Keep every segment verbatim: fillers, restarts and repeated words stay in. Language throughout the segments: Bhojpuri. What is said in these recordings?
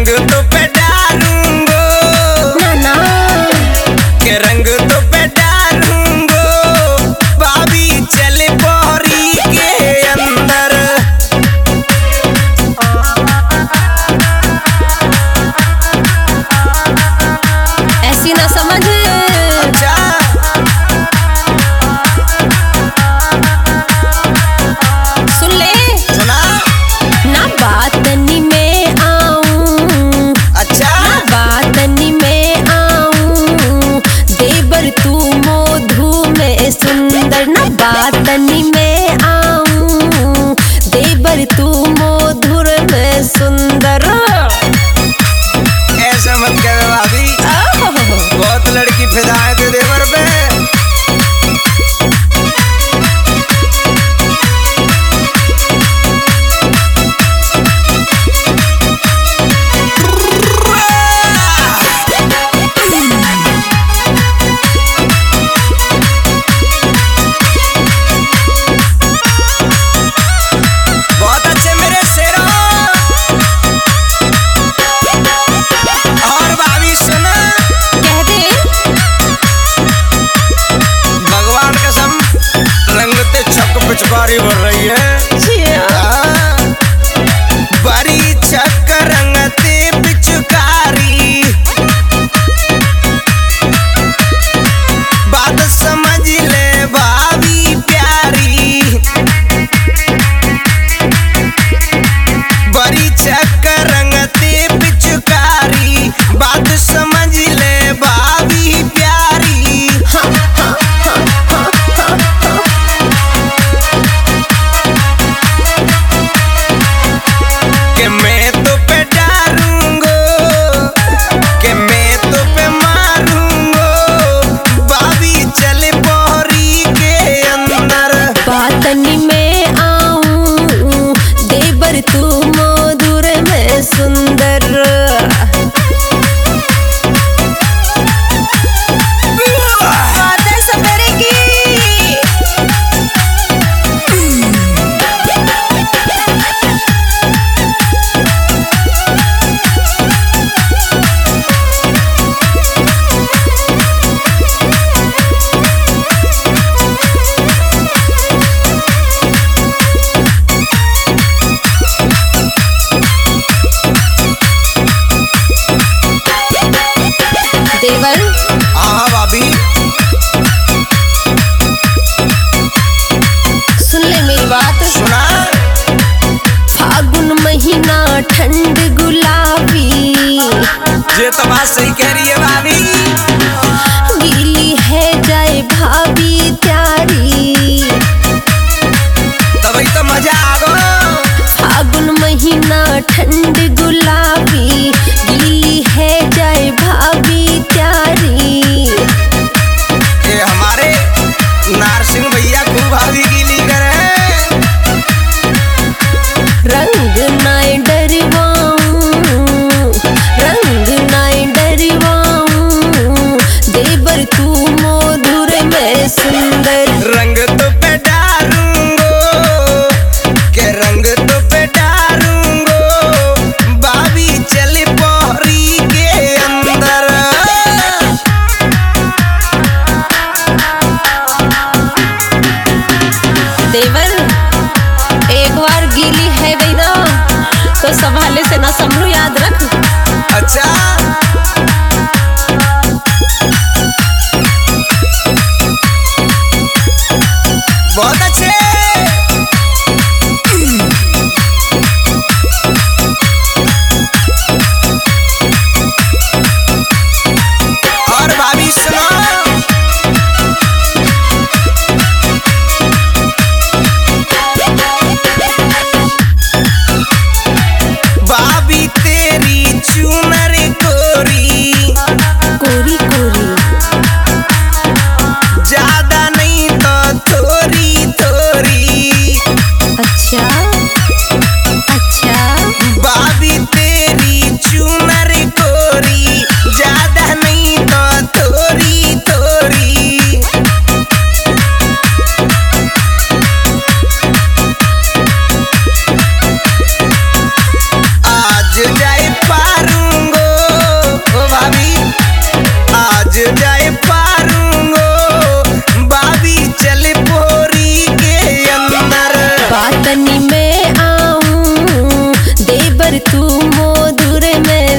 रंग तो पे डालूंगो ना ना के रंग तो पे डालूंगो भाभी चले बोरी के अंदर। ऐसी ना समझ। अच्छा सुन ले सुना ना बातनी में आऊं। अच्छा ना बातनी में आऊं देवर तू मोधु में सुंदर। ना बातनी में आऊं देवर तू मोधुर में सुंदर। ऐसा मत कर भाभी, बहुत लड़की फिदा है तेरे देवर पे। बहुत अच्छे मेरे शेरों। और भाभी सुना, कह दे भगवान कसम रंगते छक पिचकारी भर रही है। हाँ। बड़ी छक रंगते पिचकारी बात समझ ले भाभी प्यारी। बड़ी छक रंगते पिचकारी बात समझ ले भाभी प्यारी। कि मैं तो पे डालूंगो कि मैं तो पे मारूंगो भाभी चले बोरी के अंदर। बातनी में आऊं देवर तू मोधुर में सुंदर। बातें सवेरे की देवर। हाँ भाभी सुन ले मेरी बात। सुना, फागुन महीना ठंड गुलाबी ये तो बात सही कह रही है भाभी। गीली है जाए भाभी त्यारी। तभी तो मजा आ गो। फागुन महीना ठंड गुलाबी गीली है जाए भाभी त्यारी। ये हमारे नारसिंह भैया खूब भाभी गीली करे। रंग नाय डरवाऊं रंग नाय डरवाऊं देवर तू मोधुर में सुंदर। रंग तो पे डालूंगो के रंग तो पे डालूंगो भाभी चले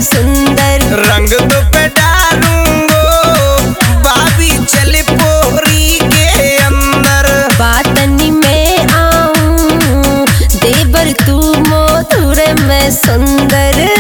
सुंदर। रंग तो पे डालूंगो बाबी चले पोरी के अंदर। बातनी में आऊं देवर तू मोधुर में सुंदर।